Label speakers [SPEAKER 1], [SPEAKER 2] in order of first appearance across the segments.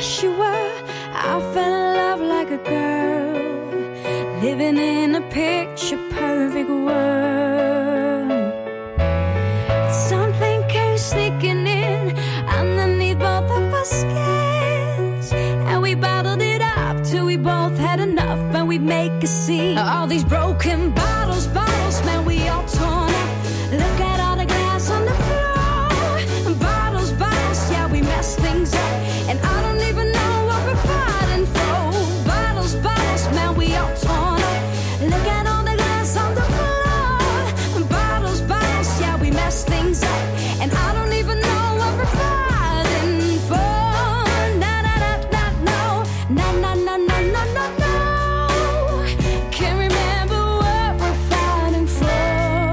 [SPEAKER 1] wish you were. I fell in love like a girl, living in a picture-perfect world. Something came sneaking in underneath both of our skins, and we bottled it up till we both had enough, and we'd make a scene. All these broken bottles, man, we all torn up. Look at all the glass on the floor. Bottles, yeah, we mess things up, and I don't even know what we're fighting for. Bottles, man, we all torn up. Look at all the glass on the floor. Bottles, yeah, we mess things up, and I don't even know what we're fighting for. Na na na na no, na na na na na na no. Can't remember what we're fighting for.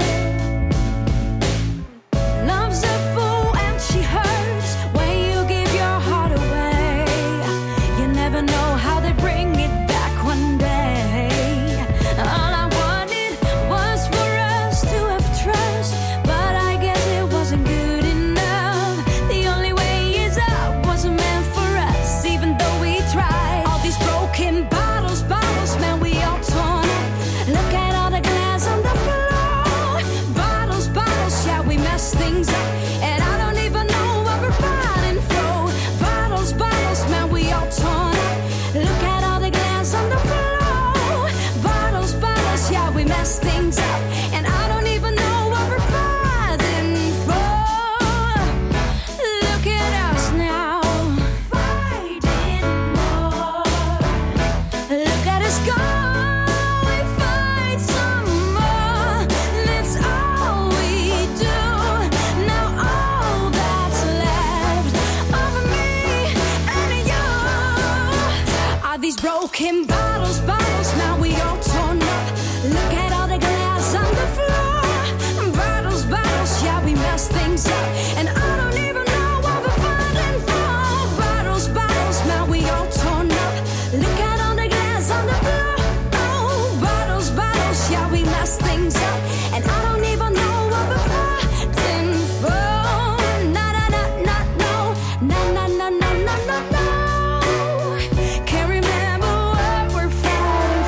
[SPEAKER 1] Love's a fool and she hurts when you give your heart away. You never know how they bring it back one day. All I wanted was for us to have trust, but I guess it wasn't good enough. The only way is up wasn't meant for us, even though we tried. All these broken bottles, man, we all torn up. Look at all the glass on the floor. Bottles, yeah, we mess things up, and I don't even know what we're fighting for. Bottles, man, we all torn up. Look at all the glass on the floor. Bottles, yeah, we mess things up, and I don't even know what we're fighting for. Look at us now, fighting more. Look at us go, we fight some more. That's all we do. Now all that's left of me and you are these broken bottles, now we all torn up. Look at all the glass on the floor. Bottles, yeah, we mess things up, and I don't even know what we're fighting for. Bottles, now we all torn up. Look at all the glass on the floor. Oh, bottles, yeah, we mess things up, and I don't even know what we're fighting for. Na na na na no, na na na na na na no. Can't remember what we're fighting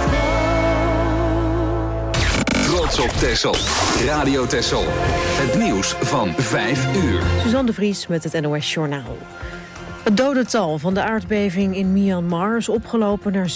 [SPEAKER 1] for.
[SPEAKER 2] Trots op Texel. Radio Texel. Het nieuws van 5 uur.
[SPEAKER 3] Suzanne de Vries met het NOS Journaal. Het dodental van de aardbeving in Myanmar is opgelopen naar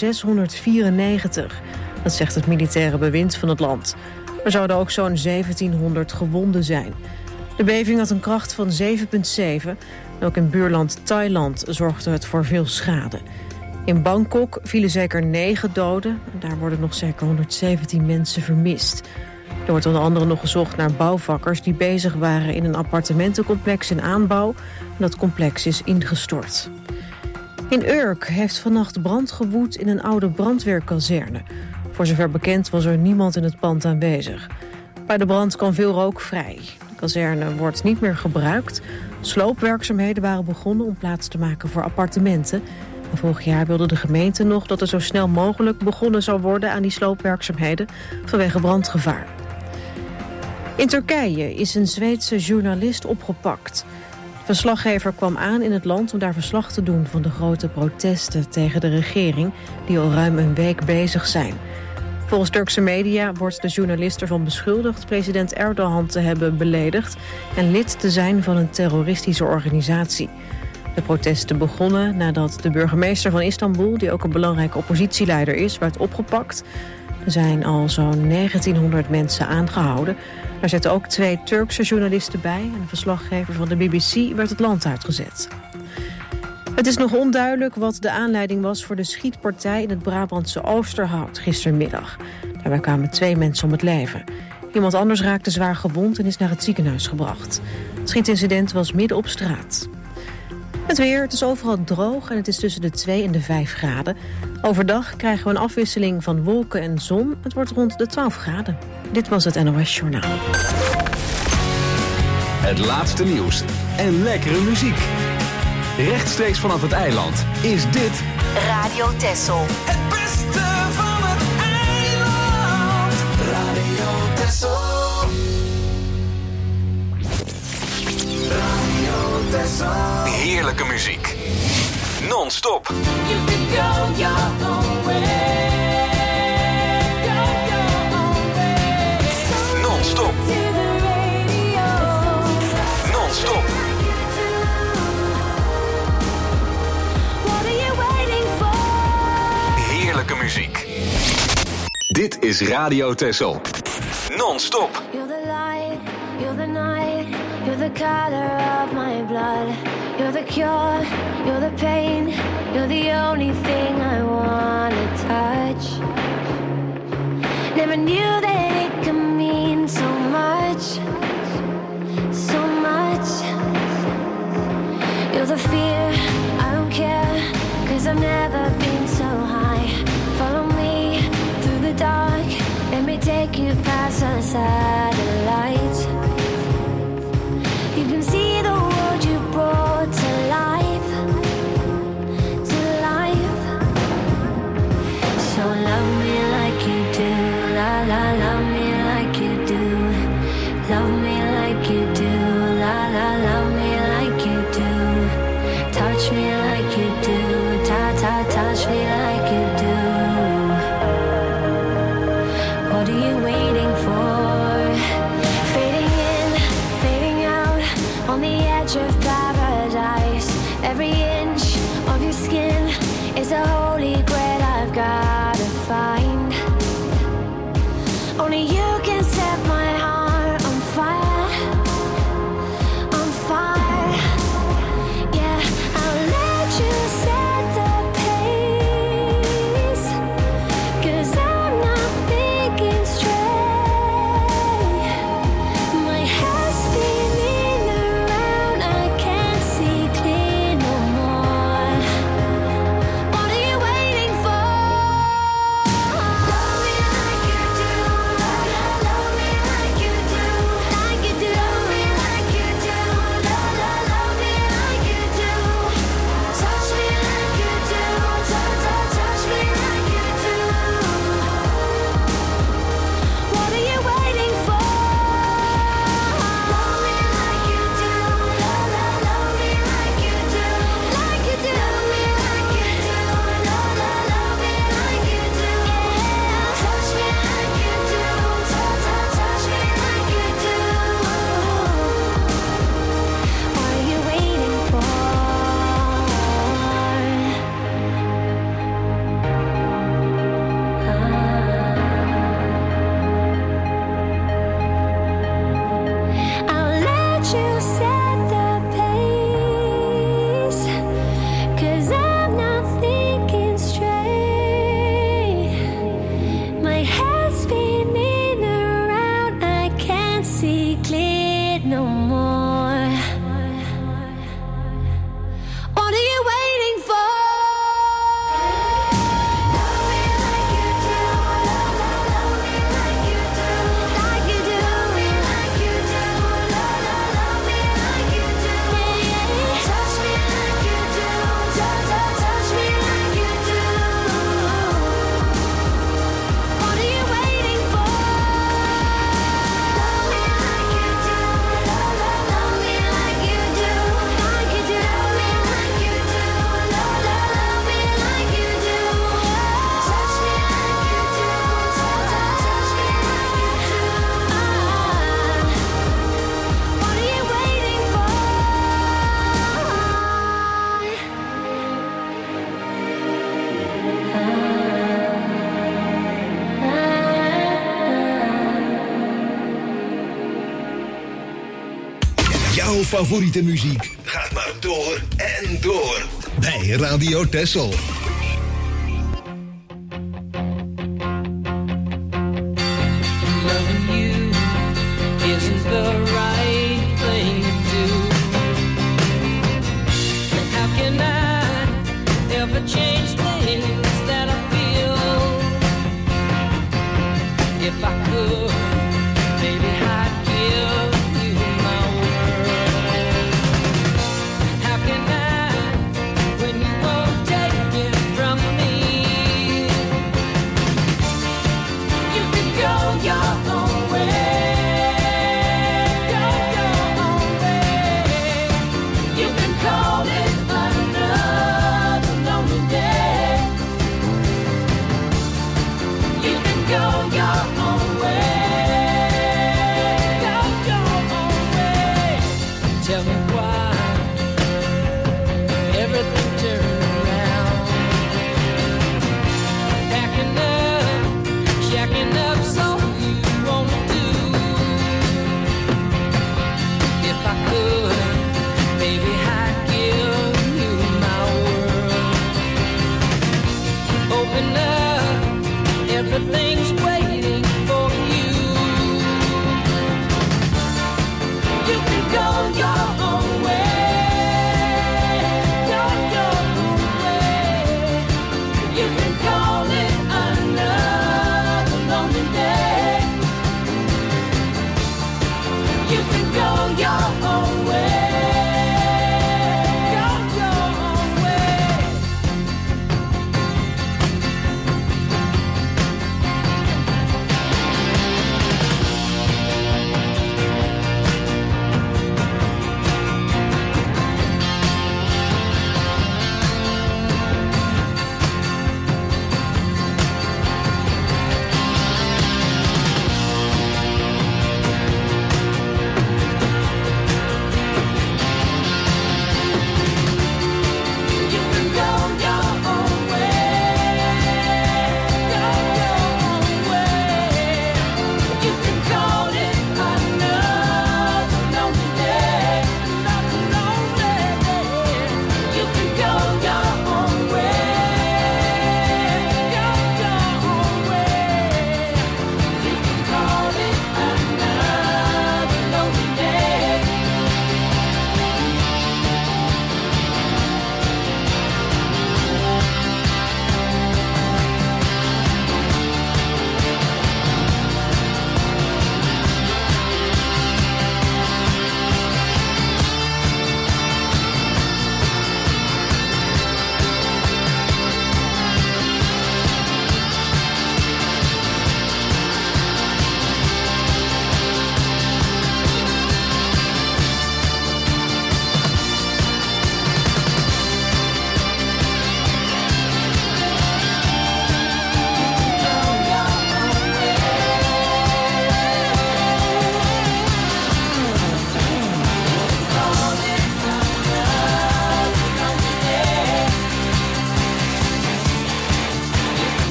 [SPEAKER 3] 694. Dat zegt het militaire bewind van het land. Er zouden ook zo'n 1700 gewonden zijn. De beving had een kracht van 7,7. Ook in buurland Thailand zorgde het voor veel schade. In Bangkok vielen zeker 9 doden. Daar worden nog zeker 117 mensen vermist. Er wordt onder andere nog gezocht naar bouwvakkers die bezig waren in een appartementencomplex in aanbouw. En dat complex is ingestort. In Urk heeft vannacht brand gewoed in een oude brandweerkazerne. Voor zover bekend was er niemand in het pand aanwezig. Bij de brand kwam veel rook vrij. De kazerne wordt niet meer gebruikt. Sloopwerkzaamheden waren begonnen om plaats te maken voor appartementen. En vorig jaar wilde de gemeente nog dat er zo snel mogelijk begonnen zou worden aan die sloopwerkzaamheden vanwege brandgevaar. In Turkije is een Zweedse journalist opgepakt. De verslaggever kwam aan in het land om daar verslag te doen van de grote protesten tegen de regering die al ruim een week bezig zijn. Volgens Turkse media wordt de journalist ervan beschuldigd president Erdogan te hebben beledigd en lid te zijn van een terroristische organisatie. De protesten begonnen nadat de burgemeester van Istanbul, die ook een belangrijke oppositieleider is, werd opgepakt. Er zijn al zo'n 1900 mensen aangehouden. Er zitten ook 2 Turkse journalisten bij en een verslaggever van de BBC werd het land uitgezet. Het is nog onduidelijk wat de aanleiding was voor de schietpartij in het Brabantse Oosterhout gistermiddag. Daarbij kwamen 2 mensen om het leven. Iemand anders raakte zwaar gewond en is naar het ziekenhuis gebracht. Het schietincident was midden op straat. Het weer, het is overal droog en het is tussen de 2 en de 5 graden. Overdag krijgen we een afwisseling van wolken en zon. Het wordt rond de 12 graden. Dit was het NOS Journaal.
[SPEAKER 2] Het laatste nieuws en lekkere muziek. Rechtstreeks vanaf het eiland is dit
[SPEAKER 4] Radio Texel.
[SPEAKER 5] Het beste van het eiland. Radio Texel. Radio Texel.
[SPEAKER 2] heerlijke muziek. Non-stop.
[SPEAKER 1] You could go your own way. Go your own way.
[SPEAKER 2] Non-stop.
[SPEAKER 1] To the radio.
[SPEAKER 2] Non-stop.
[SPEAKER 1] What are you waiting for?
[SPEAKER 2] Heerlijke muziek. Dit is Radio Texel. Non-stop.
[SPEAKER 1] You're the light, you're the night, you're the color of my blood. You're the cure, you're the pain, you're the only thing I wanna touch. Never knew that it could mean so much, so much. You're the fear, I don't care, 'cause I've never been so high. Follow me through the dark, let me take you past the satellites. You can see the world you brought to life, to life. So love me like you do, la la, love me like you do. Love me like you do, la la, love me like you do. Touch me like you do, ta ta, touch me like you do. What are you waiting for? Fading in, fading out, on the edge of paradise. Every inch of your skin is a holy grail I've gotta find. Only you can set my heart on fire, on fire. Yeah, I'll let you set the pace, 'cause I'm not thinking straight. My head's spinning around, I can't see clear no more. What are you waiting for? Love me like you do, love me like you do, like you do. Love me like you do, love me like you do. Touch me like you do, touch me like you do. What are you waiting for? Love me like you do, love me like you do, like you do. Love me like you do, love me like you do. Touch me like you do, touch me like you do. What are you waiting for? I'll let you set the pace, 'cause I'm not thinking straight. My head's spinning around, I can't see clear no more. What are you waiting for? Love me like you do, love me like you do, like you do. Love me like you do, love me like you do. Touch me like you do, touch me like you do. What are you waiting for? Love me like you do, love me like you do, like you do. Love me like you do, love me like you do. Touch me like you do, touch me like you do. What are you waiting for?
[SPEAKER 4] Jouw favoriete muziek gaat maar door en door bij Radio Texel.
[SPEAKER 6] Loving you isn't the right thing to do. And how can I ever change things that I feel? If I could, maybe I'd give you my word. How can I, when you won't take it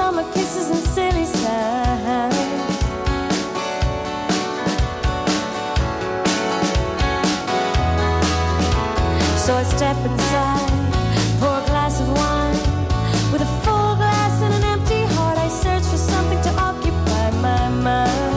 [SPEAKER 1] summer kisses and silly sounds. So I step inside, pour a glass of wine. With a full glass and an empty heart, I search for something to occupy my mind.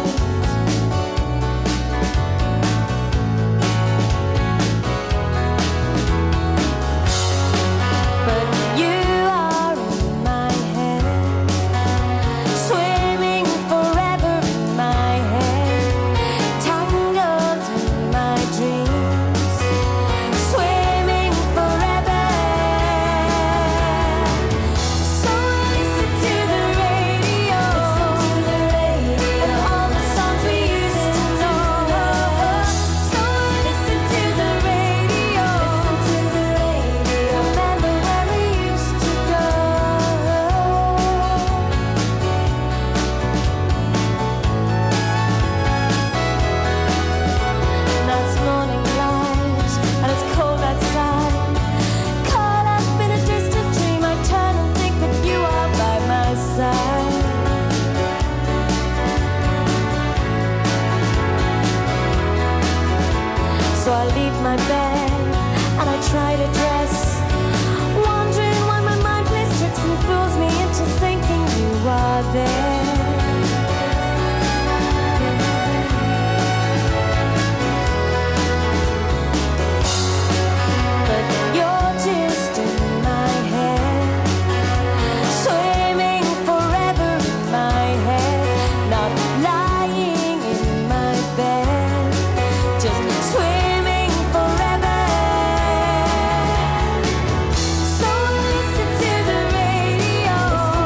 [SPEAKER 1] But you are in my head, swimming forever in my head, tangled in my dreams, swimming forever. So I listen to the radio, and all the songs we used to know. So I listen to the radio, remember where we used to go. Now it's morning light, and it's cold outside. Caught up in a distant dream, I turn and think that you are by my side. So I leave my bed and I try to dress, wondering why my mind plays tricks and fools me into thinking you are there. But you're just in my head, swimming forever in my head, not lying in my bed, just swimming forever. So I listen to the radio,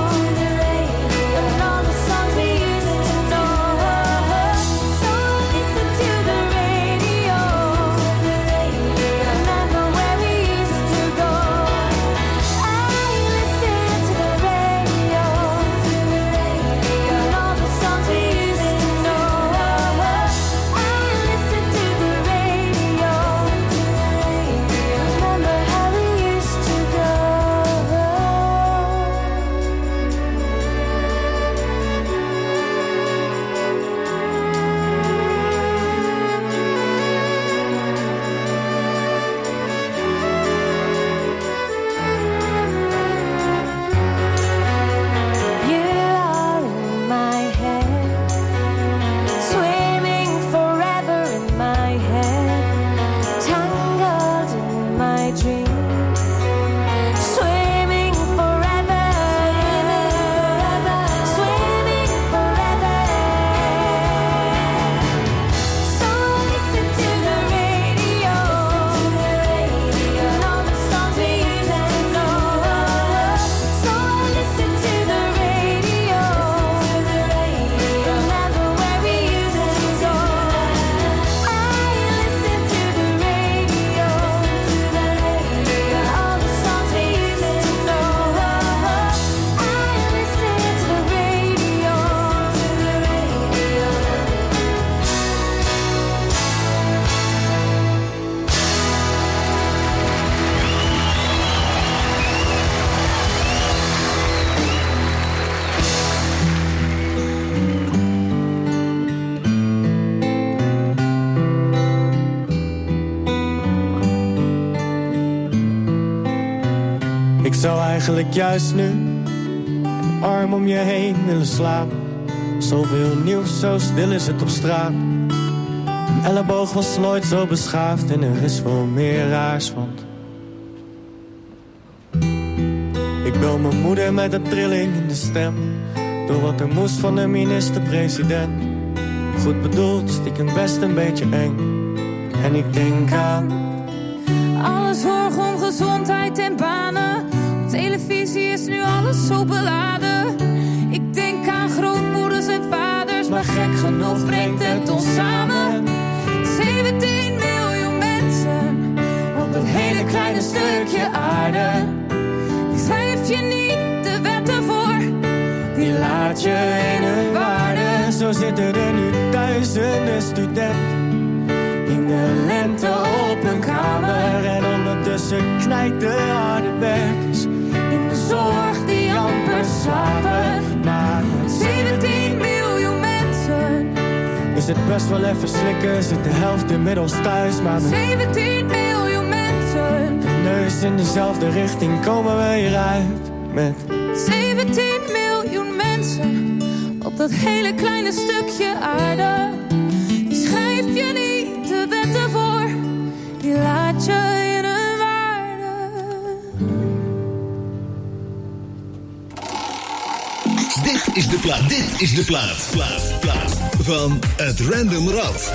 [SPEAKER 1] and all the songs we used to know. So I listen to the radio, remember where we used to go. I listen to the radio, and all the songs we used to know. I listen to the radio, remember how we used to go. You are in my head, swimming forever in my head, tangled in my dreams, swimming forever, swimming forever. So I listen to the radio, and all the songs we used to know. So I listen to the radio, remember where we used to go. I listen to the radio, all the songs we used to know. I listen to the radio.
[SPEAKER 7] Ik zou eigenlijk juist nu een arm om je heen willen slapen. Zoveel nieuws, zo stil is het op straat. Een elleboog was nooit zo beschaafd en er is veel meer raars, want ik bel mijn moeder met een trilling in de stem, door wat er moest van de minister-president. Goed bedoeld, stiekem best een beetje eng. En ik denk aan
[SPEAKER 8] alle zorg om gezondheid en banen. Op televisie is nu alles zo beladen. Ik denk aan grootmoeders en vaders, maar gek genoeg brengt het ons samen. 17 miljoen mensen op een hele kleine stukje aarde. Die schrijf je niet de wetten voor, die laat je in hun waarde.
[SPEAKER 7] zo zitten er nu duizenden studenten in de lente op een kamer. En ondertussen knijpt de harde werkers in de zorg die amper
[SPEAKER 8] slapen.
[SPEAKER 7] Maar
[SPEAKER 8] 17 miljoen mensen.
[SPEAKER 7] is het best wel even slikken, zit de helft inmiddels thuis. Maar met
[SPEAKER 8] 17 miljoen mensen.
[SPEAKER 7] neus in dezelfde richting komen we hieruit. Met
[SPEAKER 8] 17 miljoen mensen op dat hele kleine stukje aarde. Die schrijf je niet de wetten voor, die laat je in hun waarde.
[SPEAKER 4] Dit is de plaat van het Random Rad.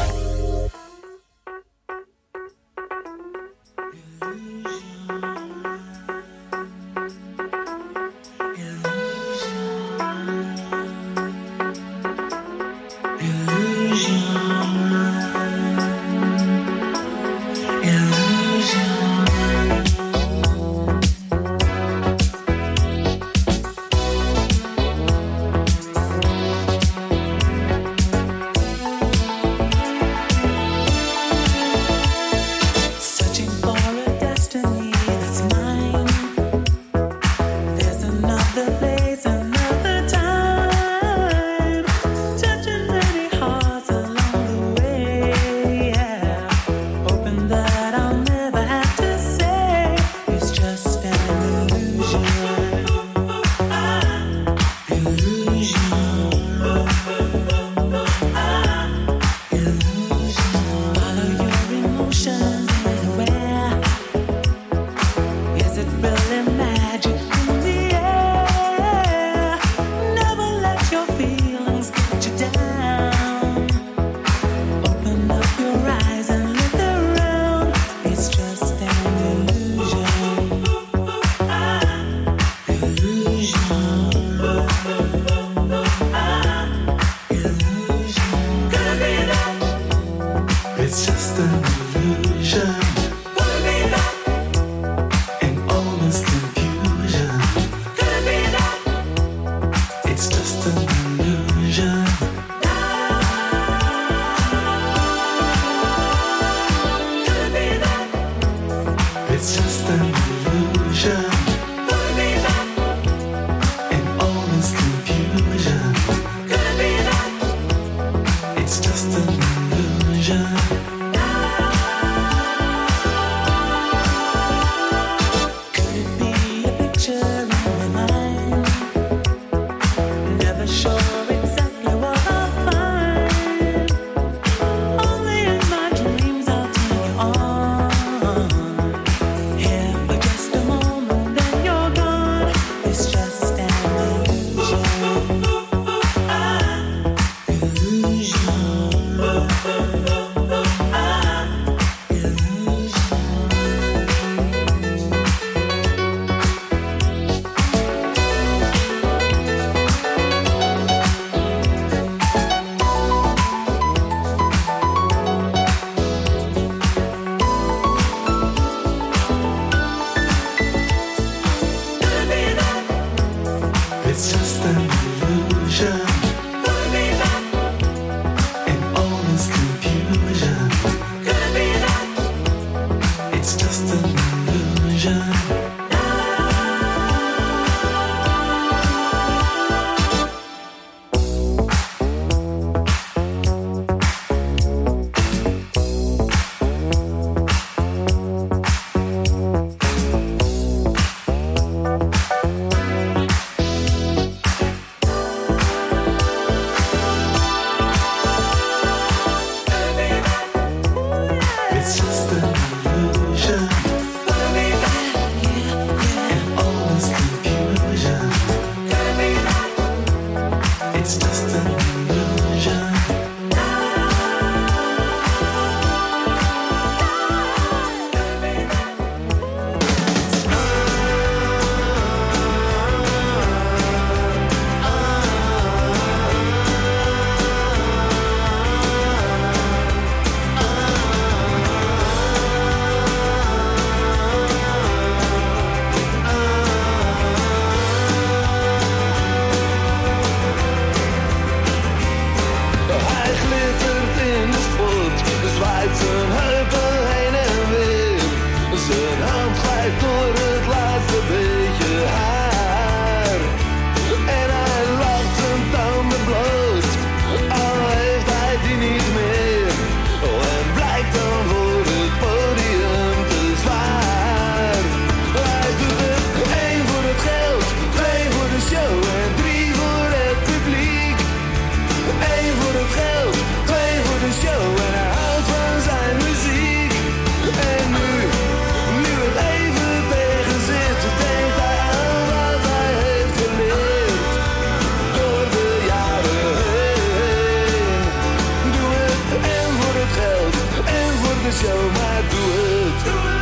[SPEAKER 9] show, maar doe het.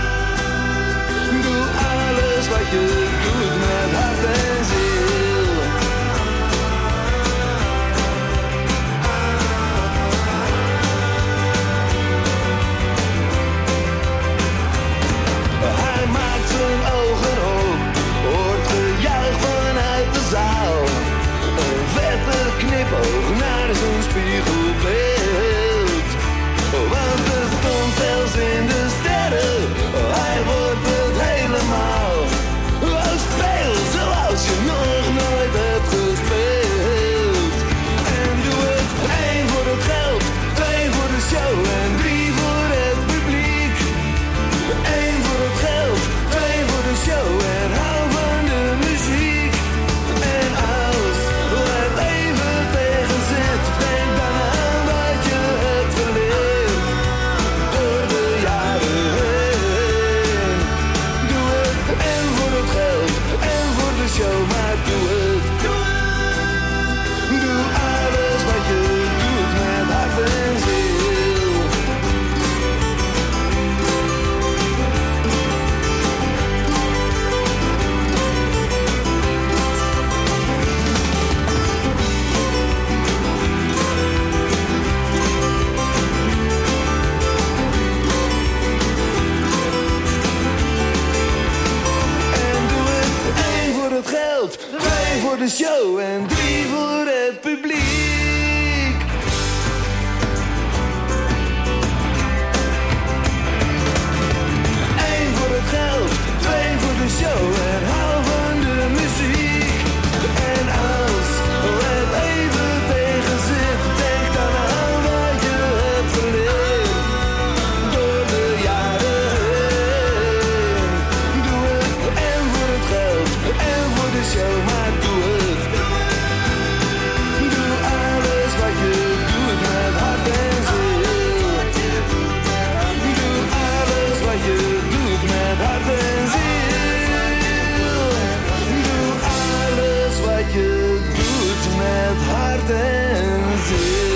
[SPEAKER 9] Doe alles wat je doet met hart en ziel. Hij maakt zijn ogen op, hoort gejuich vanuit de zaal. Een vette knipoog naar zijn spiegelbeeld. Want het stond zelfs in de sterren, hij wordt het helemaal. Speel zoals je nog nooit hebt gespeeld. En doe het 1 voor het geld, 2 voor de show en 3 voor het publiek. 1 voor het geld, 2 voor de show en hou van de muziek. En als het even tegen zit, denk dan aan wat je hebt geleerd door de jaren heen. Doe het en voor het geld en voor de show, maar doe het. Doe alles wat je doet met hart en ziel. En doe het 1 voor het geld, 2 voor de show en 3 voor het publiek. 1 voor het geld, 2 voor de show en hou van de muziek. En als het even tegen zit, denk dan aan wat je hebt geleerd door de jaren heen. Doe het en voor het geld en voor de show, maar doe het. Doe alles wat je doet met hart en ziel. Doe alles wat je doet met hart en ziel. Doe alles wat je doet met hart en ziel.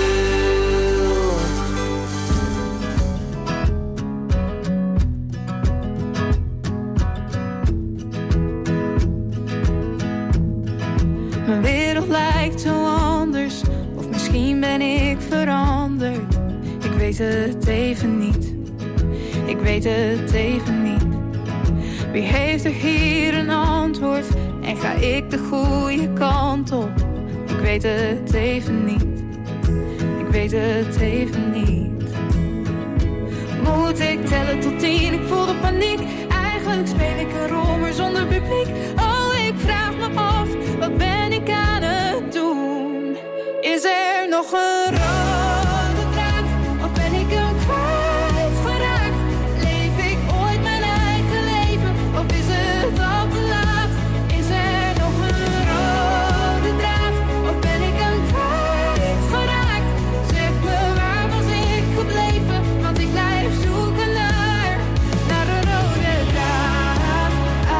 [SPEAKER 8] Mijn wereld lijkt zo anders, of misschien ben ik veranderd. Ik weet het even niet, ik weet het even niet. Wie heeft er hier een antwoord en ga ik de goede kant op? Ik weet het even niet, ik weet het even niet. Moet ik tellen tot 10, ik voel de paniek. Eigenlijk speel ik een rol, maar zonder publiek. Oh, ik vraag me af, wat ben ik aan het doen? Is er nog een rode draad, of ben ik hem kwijtgeraakt? Leef ik ooit mijn eigen leven, of is het al te laat? Is er nog een rode draad, of ben ik hem kwijtgeraakt? Zeg me, waar was ik gebleven? Want ik blijf zoeken naar een rode draad.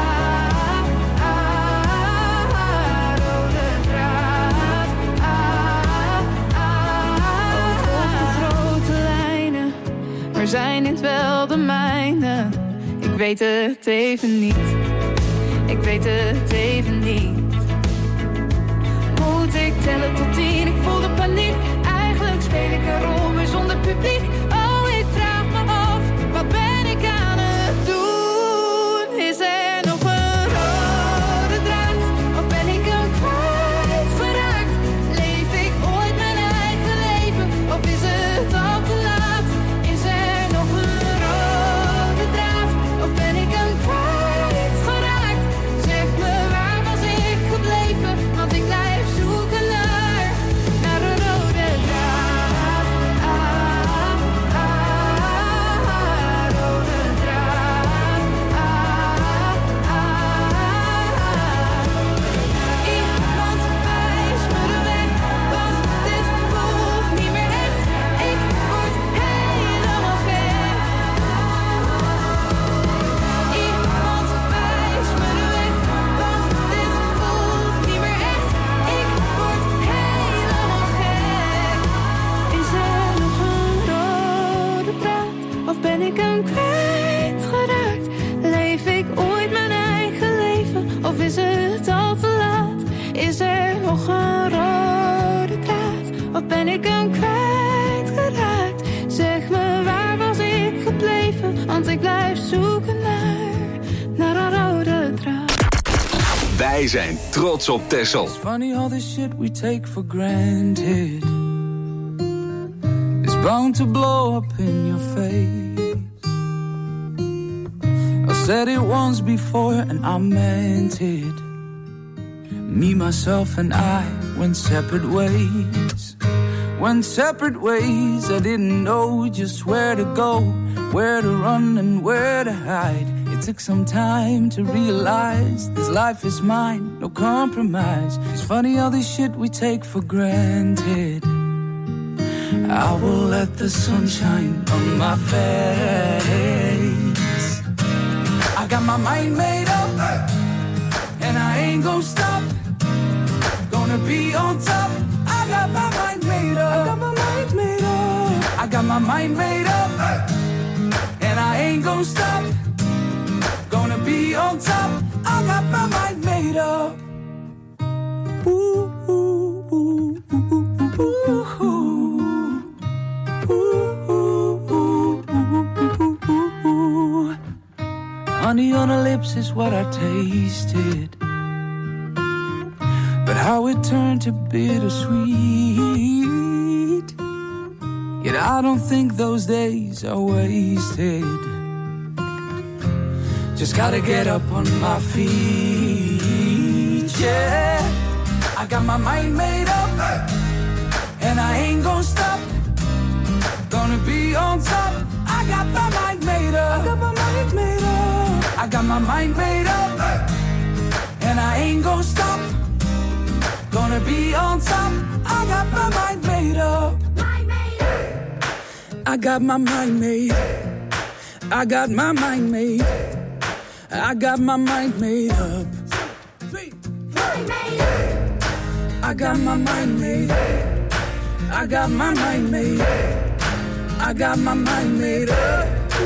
[SPEAKER 8] Rode draad. Over grote lijnen, maar zijn dit wel de mijne? Ik weet het even niet, ik weet het even niet. Moet ik tellen tot 10, ik voel de paniek. Eigenlijk speel ik een rol, maar zonder publiek. Oh, ik vraag me af, wat ben ik aan het doen? Is er nog een rode draad, of ben ik hem kwijtgeraakt? Leef ik ooit mijn eigen leven, of is het al te laat? Is er nog een rode draad, of ben ik hem kwijtgeraakt? Zeg me, waar was ik gebleven? Want ik blijf zoeken naar ben ik hem kwijtgeraakt. Zeg me, waar was ik gebleven? Want ik blijf zoeken naar een rode draad.
[SPEAKER 2] Wij zijn trots op Texel.
[SPEAKER 5] It's funny all this shit we take for granted. It's bound to blow up in your face. I said it once before and I meant it. Me, myself and I went separate ways. Went separate ways. I didn't know just where to go, where to run and where to hide. It took some time to realize this life is mine, no compromise. It's funny all this shit we take for granted. I will let the sun shine on my face. I got my mind made up, and I ain't gon' stop. Gonna be on top. I got my mind made up. I got my mind made up. I got my mind made up, and I ain't gon' stop. Gonna be on top. I got my mind made up. Ooh, ooh, ooh, ooh, ooh, ooh. Honey on her lips is what I tasted, but how it turned to bittersweet. Yet I don't think those days are wasted. Just gotta get up on my feet, yeah. I got my mind made up, and I ain't gon' stop. Gonna be on top. I got my mind made up. I got my mind made up. I got my mind made up, and I ain't gon' stop. Gonna be on top. I got my mind made up. I got my mind made. I got my mind made. I got my mind made up. I got my mind made. I got my mind made. I got my mind made up.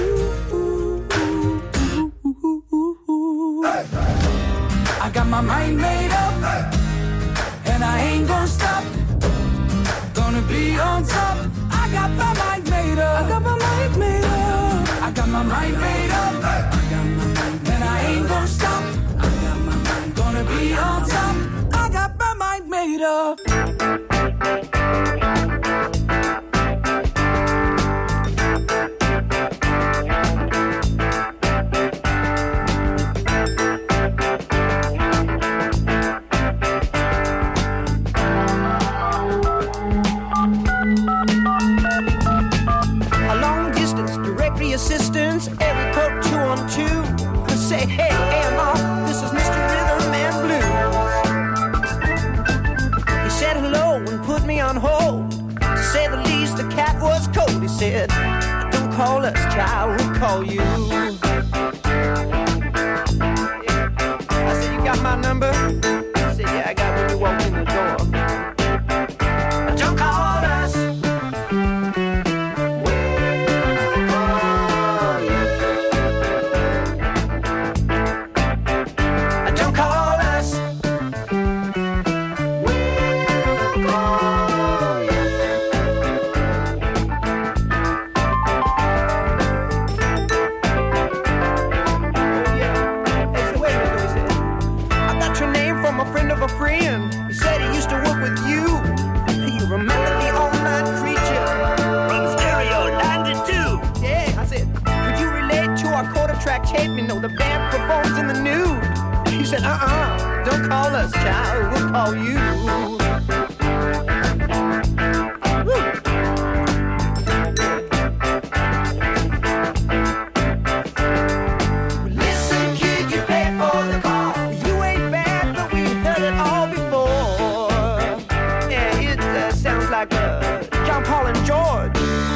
[SPEAKER 5] I got my mind made up, and I ain't gon' stop. Gonna be on top. I got my mind made up. I got my mind made up. I got my mind made up. I got my mind, and I ain't gon' stop. I got my mind. Gonna be on top. I got my mind made up.
[SPEAKER 10] Assistance, every code 212. Say, hey, Emma, this is Mr. Rhythm and Blues. He said hello and put me on hold. To say the least, the cat was cold. He said, don't call us, child, we'll call you. I said, you got my number? He said, yeah, I got when you walked in the door. Don't call us. A friend, he said he used to work with you. You remember the all-night creature from Stereo 92? Yeah, I said, could you relate to our quarter track tape? You know the band performs in the nude. He said, don't call us, child, we'll call you. John, Paul, and George.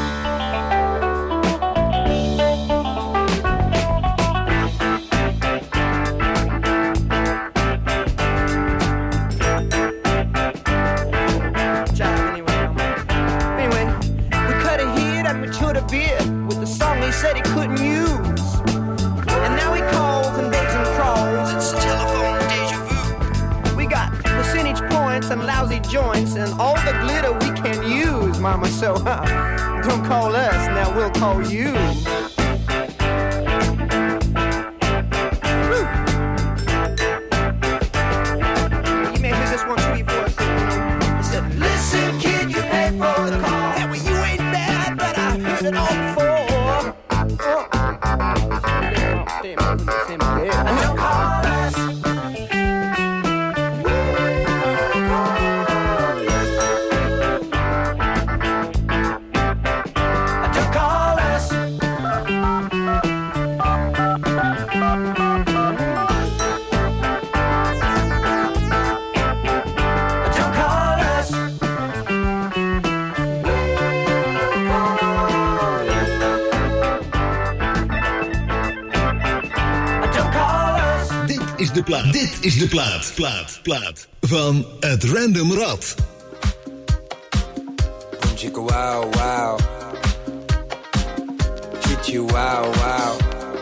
[SPEAKER 10] Anyway, we cut a hit and we chewed a bit with the song he said he couldn't use. And now he calls and begs and crawls. It's telephone deja vu. We got percentage points and lousy joints and all the glitter we can use. mama, so don't call us, now we'll call you. Woo. You may hear this one too before I said, I said, listen kid, you pay for the call. Yeah, well you ain't bad, but I heard it all before. And don't call us. Don't call us. Don't call us.
[SPEAKER 4] Dit is de plaat van het Random Rad.
[SPEAKER 11] Chica wow wow, treat you wow wow.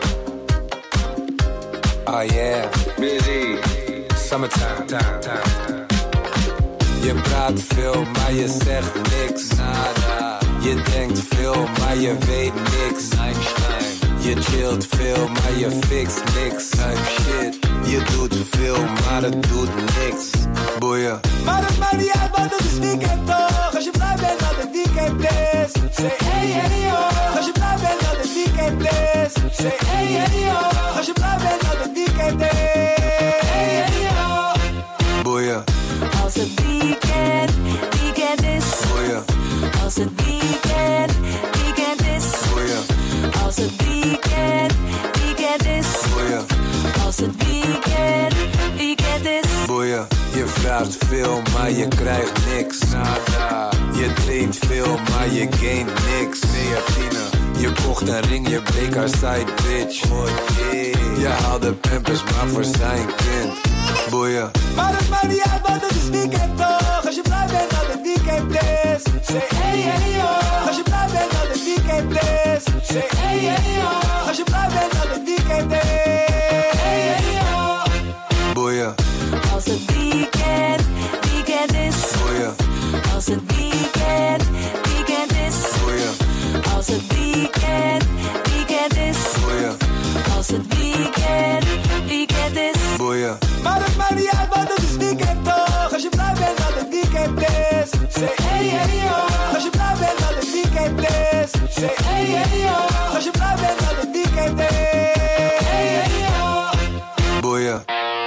[SPEAKER 11] Oh yeah, busy. Summertime, time. Je praat veel, maar je zegt niks. Nada. Je denkt veel, maar je weet niks. Einstein. Je chillt veel, maar je fixt niks. Shit. Je doet veel, maar het doet niks. Boeien. Maar het maakt niet uit, want het is weekend toch. Als je blij bent dat het weekend is. Say hey hey yo. Als je blij bent dat het weekend is. Say hey hey yo. Als je blij bent dat het weekend is. Hey hey yo. Boeien.
[SPEAKER 1] Als het weekend is.
[SPEAKER 11] Boeien.
[SPEAKER 1] Als het weekend is.
[SPEAKER 11] Boeien.
[SPEAKER 1] Als het weekend is.
[SPEAKER 11] Boeien.
[SPEAKER 1] Als het weekend is.
[SPEAKER 11] Boeien. Je vraagt veel, maar je krijgt niks. Nada. Je traint veel, maar je gaint niks. Neatine. Je kocht een ring, je bleek haar side bitch. Oh yeah. Je haalde pampers, maar voor zijn kind. Boeien. Maar het maakt niet uit, want het is weekend toch. Als je blij bent dat het weekend is. Say hey hey yo. Als je blij bent dat het weekend is. Say hey hey yo. Als je blij bent dat het weekend is. Hey hey yo. Boeien.
[SPEAKER 1] Als het weekend is.
[SPEAKER 11] Boeien.
[SPEAKER 1] Als het weekend is.
[SPEAKER 11] Boeien.
[SPEAKER 1] Als het weekend is.
[SPEAKER 11] Boeien.
[SPEAKER 1] Als het weekend is.
[SPEAKER 11] Boeien. Maar het maakt niet uit, want het is weekend toch. Als je blij bent dat het weekend is. Say hey hey yo. Als je blij bent dat het weekend is. Say hey hey yo. Als je blij bent dat het weekend is. Hey hey yo. Boeien.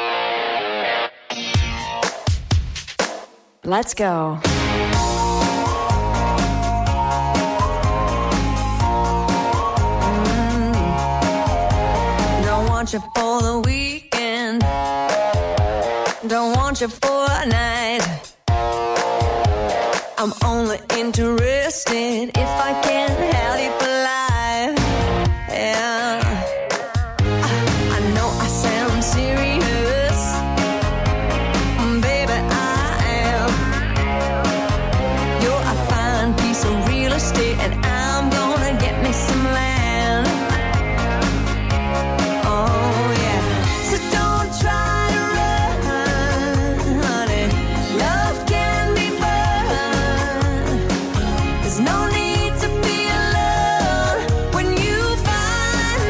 [SPEAKER 1] Let's go. Don't want you for the weekend. Don't want you for a night. I'm only interested if I can have you for life. Yeah. I know I sound serious. Baby, I am. You're a fine piece of real estate, and I'm gonna get me some land. Oh yeah. So don't try to run, honey. Love can be fun. There's no need to be alone when you find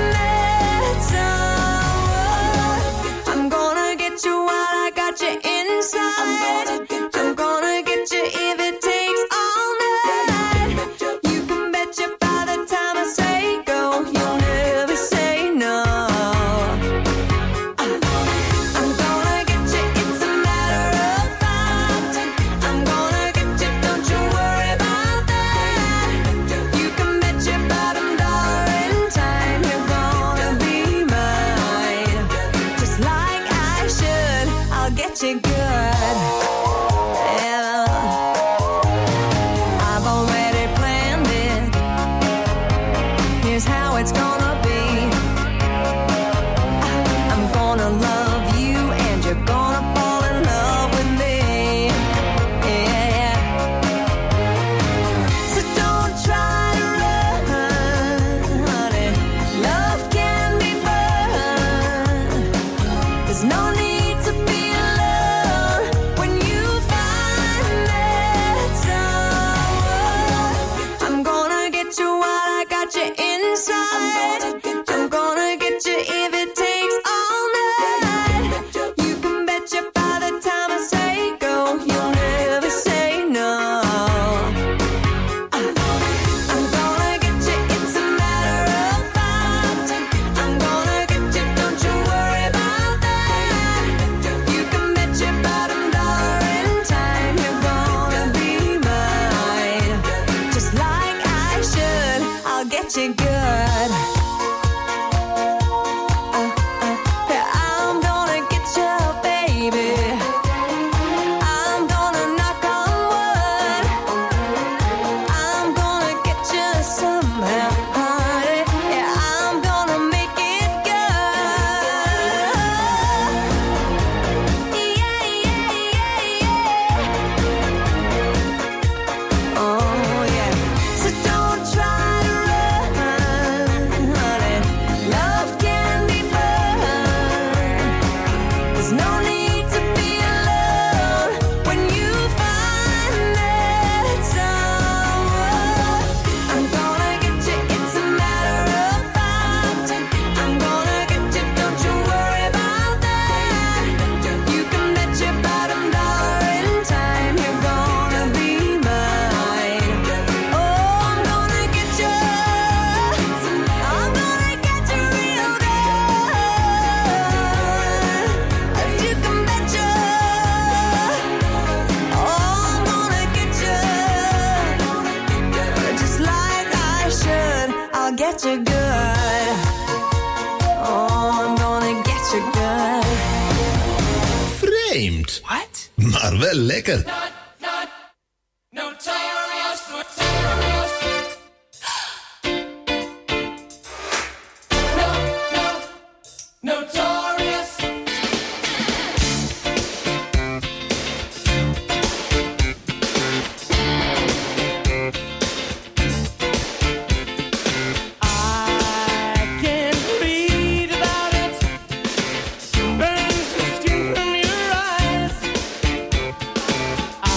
[SPEAKER 1] you good. I'm gonna get you, baby. I'm gonna knock on wood. I'm gonna get you somehow, honey. Yeah, I'm gonna make it good. Yeah, yeah, yeah, yeah. Oh, yeah. So don't try to run, honey. Love can be fun. There's no need to be alone when you find that someone. I'm gonna get you, it's a matter of fact. I'm gonna get you, don't you worry about that. You can bet your bottom dollar in time you're gonna be mine. Oh, I'm gonna get you. I'm gonna get you real good. You can bet you. Oh, I'm gonna get you. Just like I should. I'll get you good. Oh, I'm gonna get you good.
[SPEAKER 4] Vreemd.
[SPEAKER 1] What?
[SPEAKER 4] Maar wel lekker.
[SPEAKER 6] Notorious. I can read about it. Burns the skin from your eyes. I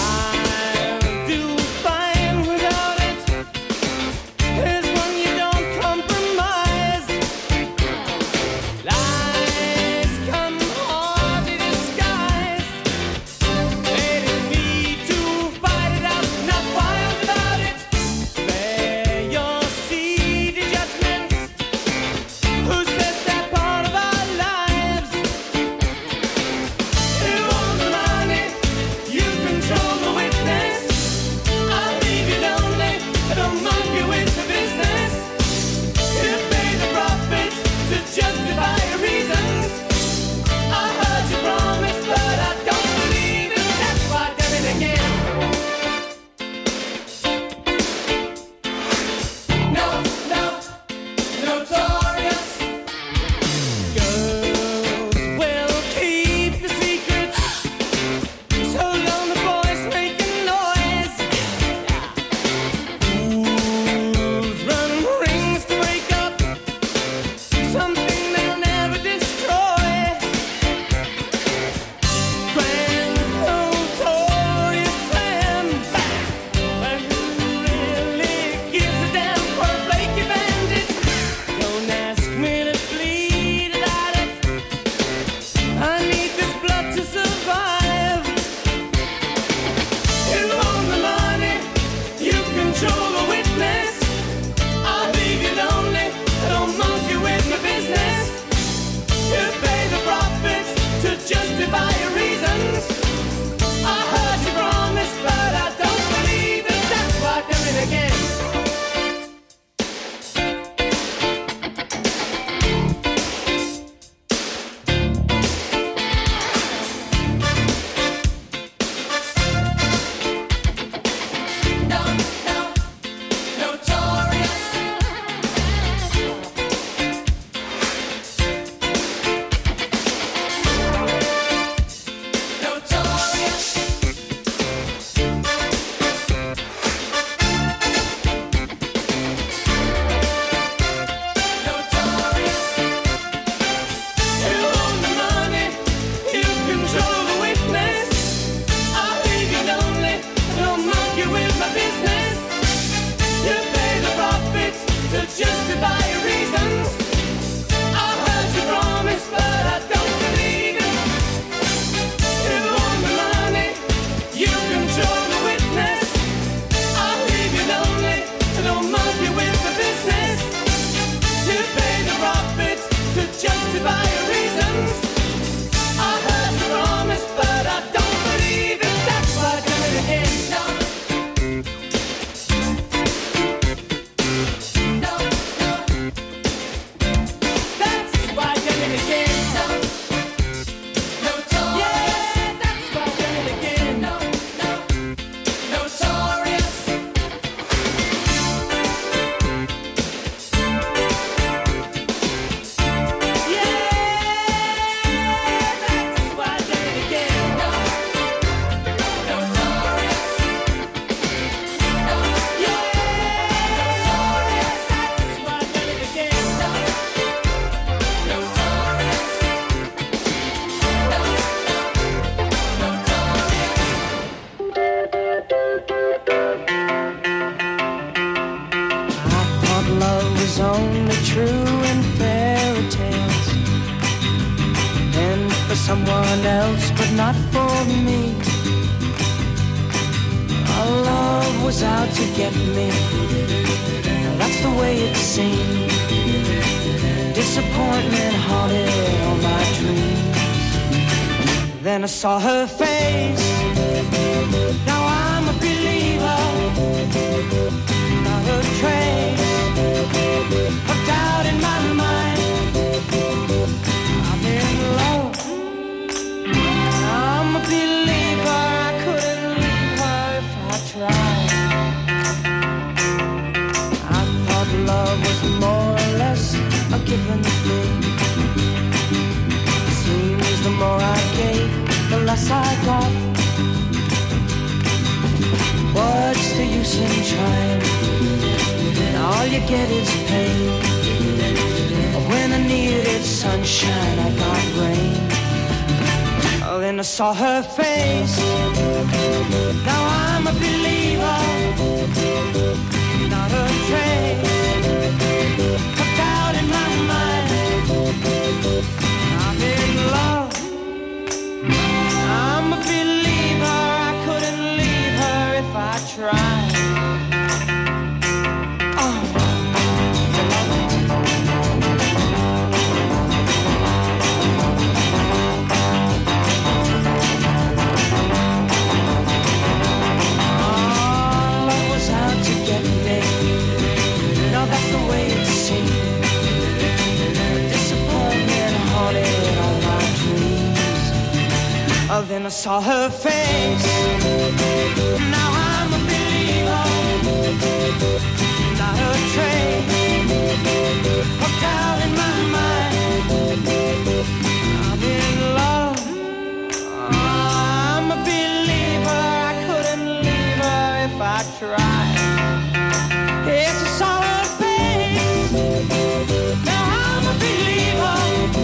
[SPEAKER 5] someone else, but not for me. Our love was out to get me. That's the way it seemed. Disappointment haunted all my dreams. Then I saw her face. Now I'm a believer. Not a trace of doubt in my mind. I'm in love. I'm a believer. I couldn't leave her if I tried. I thought love was more or less a given thing. Seems the more I gave, the less I got. What's the use in trying? All you get is pain. When I needed sunshine, I got rain. Oh, then I saw her face. Now I'm a believer. Not a trace of doubt in my mind. I'm in love. I'm a believer. I couldn't leave her if I tried. Oh, then I saw her face. Now I'm a believer. Not a trace of doubt in my mind. I'm in love. I'm a believer. I couldn't leave her if I tried. Yes, I saw her face. Now I'm a believer.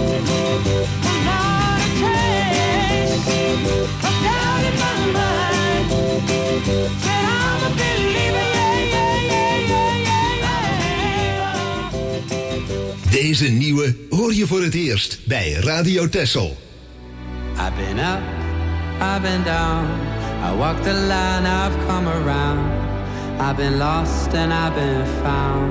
[SPEAKER 5] Not a trace of doubt in my mind. Said I'm a believer, yeah, yeah, yeah, yeah.
[SPEAKER 4] Deze nieuwe hoor je voor het eerst bij Radio Texel.
[SPEAKER 12] I've been up, I've been down. I walked the line, I've come around. I've been lost and I've been found.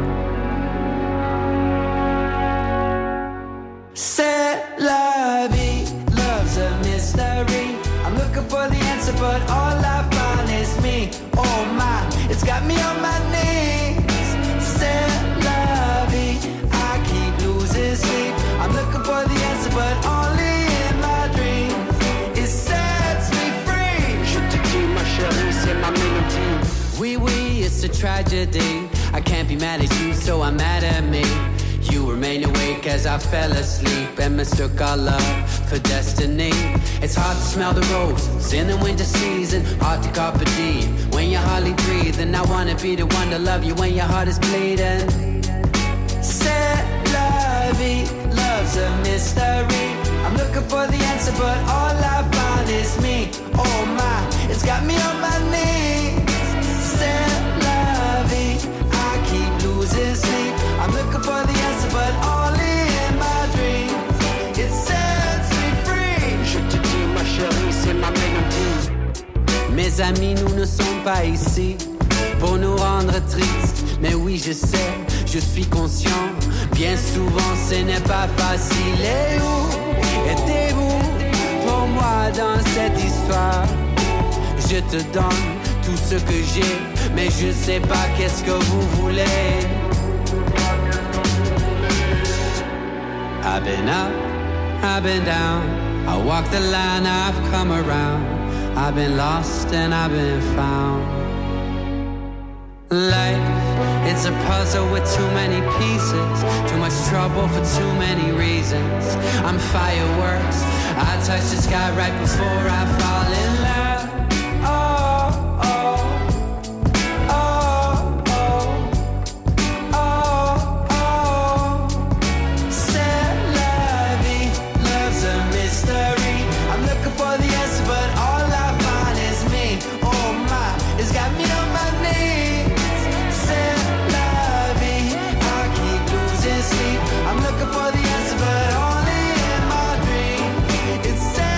[SPEAKER 12] C'est la vie, love's a mystery. I'm looking for the answer, but all I find is me. Oh my, it's got me on my knees. C'est la vie, I keep losing sleep. I'm looking for the answer, but only in my dreams. It sets me free.
[SPEAKER 13] Je te dis, ma chérie, c'est ma mélodie.
[SPEAKER 12] Oui, oui, it's a tragedy. I can't be mad at you, so I'm mad at me. You remain awake as I fell asleep and mistook our love for destiny. It's hard to smell the roses in the winter season, hard to carpe diem when you're hardly breathing. I wanna be the one to love you when your heart is bleeding. C'est la vie, love's a mystery. I'm looking for the answer, but all I find is me. Oh my, it's got me on my knees. C'est la vie, I keep losing sleep. I'm looking for the answer, but only in my dreams. It sets me free.
[SPEAKER 13] Je te dis, ma chérie, c'est ma mélodie.
[SPEAKER 12] Mes amis, nous ne sommes pas ici pour nous rendre tristes. Mais oui, je sais, je suis conscient. Bien souvent, ce n'est pas facile. Et où étiez-vous pour moi dans cette histoire? Je te donne tout ce que j'ai, mais je sais pas qu'est-ce que vous voulez. I've been up, I've been down. I walk the line, I've come around. I've been lost and I've been found. Life, it's a puzzle with too many pieces. Too much trouble for too many reasons. I'm fireworks, I touch the sky right before I fall in love. Oh, oh, oh, oh, oh, oh. C'est la vie, love's a mystery. I'm looking for the answer, but all I find is me. Oh my, it's got me on my knees. C'est la vie, I keep losing sleep. I'm looking for the answer, but only in my dreams. It's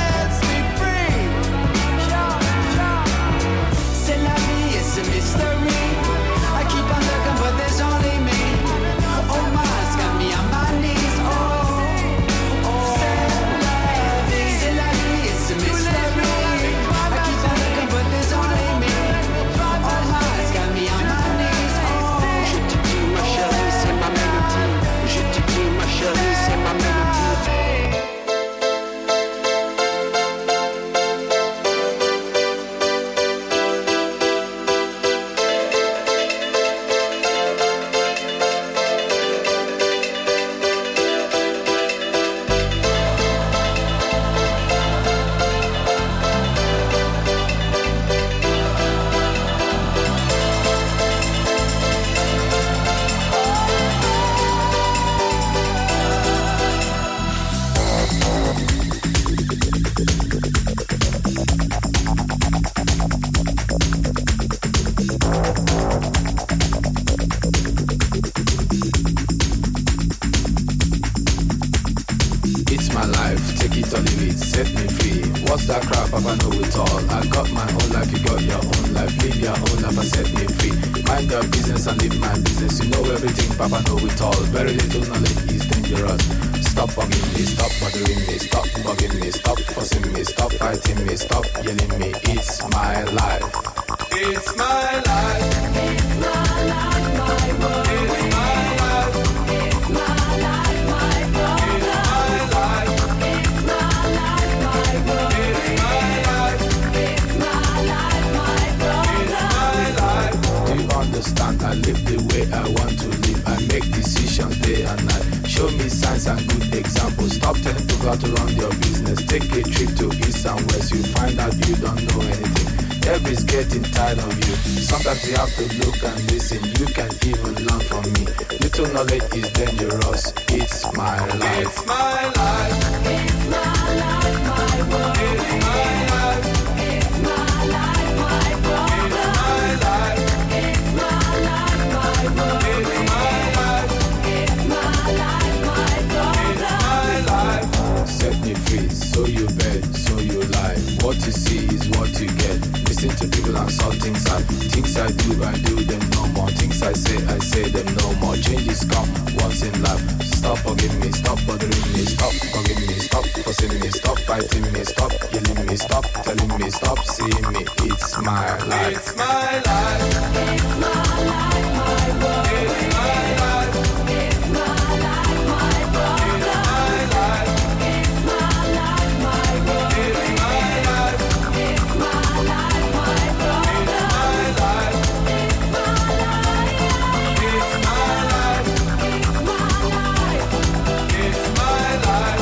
[SPEAKER 11] that crap, Papa know it all. I got my own life, you got your own life. Live your own life, I set me free. Mind your business and live my business. You know everything, Papa know it all. Very little knowledge is dangerous. Stop bugging me, stop bothering me, stop bugging me, stop fussing me, stop fighting me, stop yelling me. It's my life. It's my life. It's my life, my world. It's my life. It's my life, my world. It's my life. It's my life, my world. It's my life. It's my life, my world. It's my life. Do you understand? I live the way I want to live. I make decisions day and night. Show me signs and good examples. Stop telling people how to run your business. Take a trip to east and west. You find out you don't know anything. Everybody's getting tired of you. Sometimes you have to look and listen. You can even learn from me. Little knowledge is dangerous. It's my life. It's my life. It's my life, my world. It's my life. It's my life, my world. It's my life. It's my life, my world. It's my life. It's my life, my world. It's my life. Set me free, so you bet, so you lie. What you see is what you get. Listen to people and saw things I do them no more. Things I say them no more. Changes come once in life. Stop bugging me, stop bothering me, stop bugging me, stop fussing me, stop fighting me, stop yelling me, stop telling me, stop seeing me. It's my life. It's my life. It's my life, my world. It's my life. It's my life, my world. It's my life. It's my life, my world. It's my life. It's my life, my world. It's my life. It's my life. It's my life. It's my life. It's my life.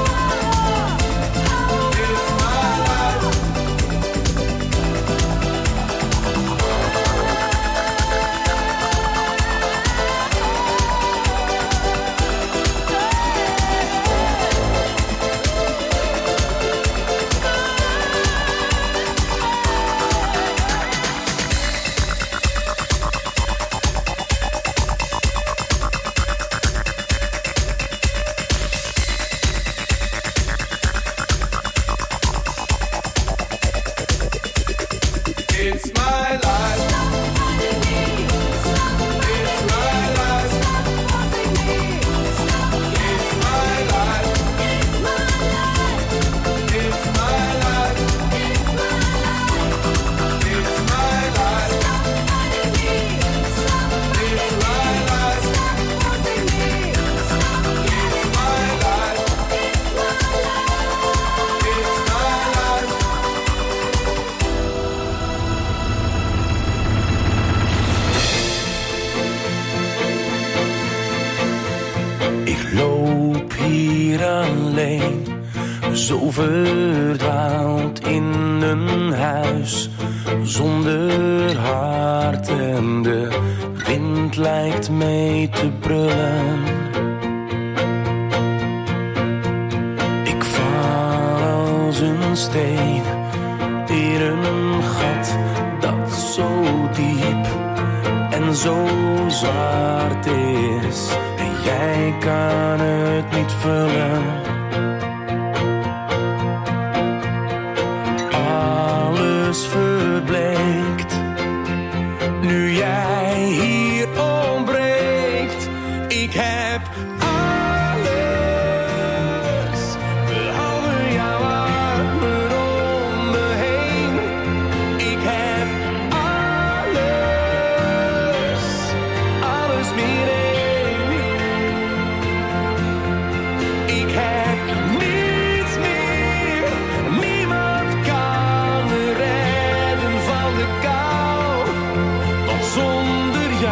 [SPEAKER 11] It's my life. It's my life. It's my life. It's my life. It's my life. It's my life. It's my life. It's my life. It's my life.
[SPEAKER 14] Ik loop hier alleen, zo verdwaald in een huis zonder hart en de wind lijkt mee te brullen. Ik val als een steen in een gat dat zo diep en zo zwart is. Jij kan het niet vullen. Alles verbleekt nu jij hier ontbreekt. Ik heb alles behalve jouw armen om me heen. Ik heb alles meer één. Ik heb niets meer, niemand kan me redden van de kou. Want zonder jou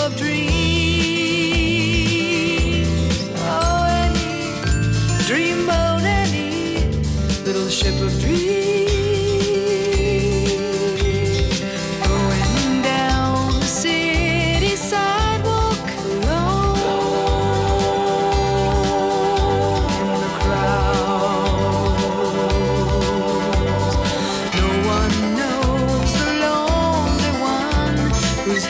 [SPEAKER 1] of dreams. Oh, any dreamboat, any little ship of dreams. Going down the city sidewalk alone in the crowds. No one knows the lonely one whose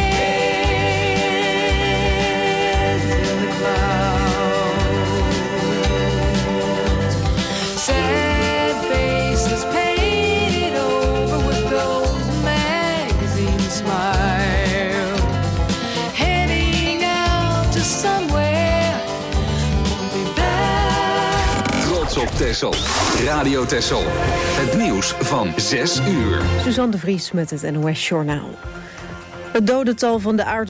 [SPEAKER 1] head's in the clouds. Sad faces painted over with those magazine smiles. Heading out to somewhere, won't be back.
[SPEAKER 2] Trots op Texel. Radio Texel. Het nieuws van 6 uur.
[SPEAKER 3] Suzanne de Vries met het NOS Journaal. Het dodental van de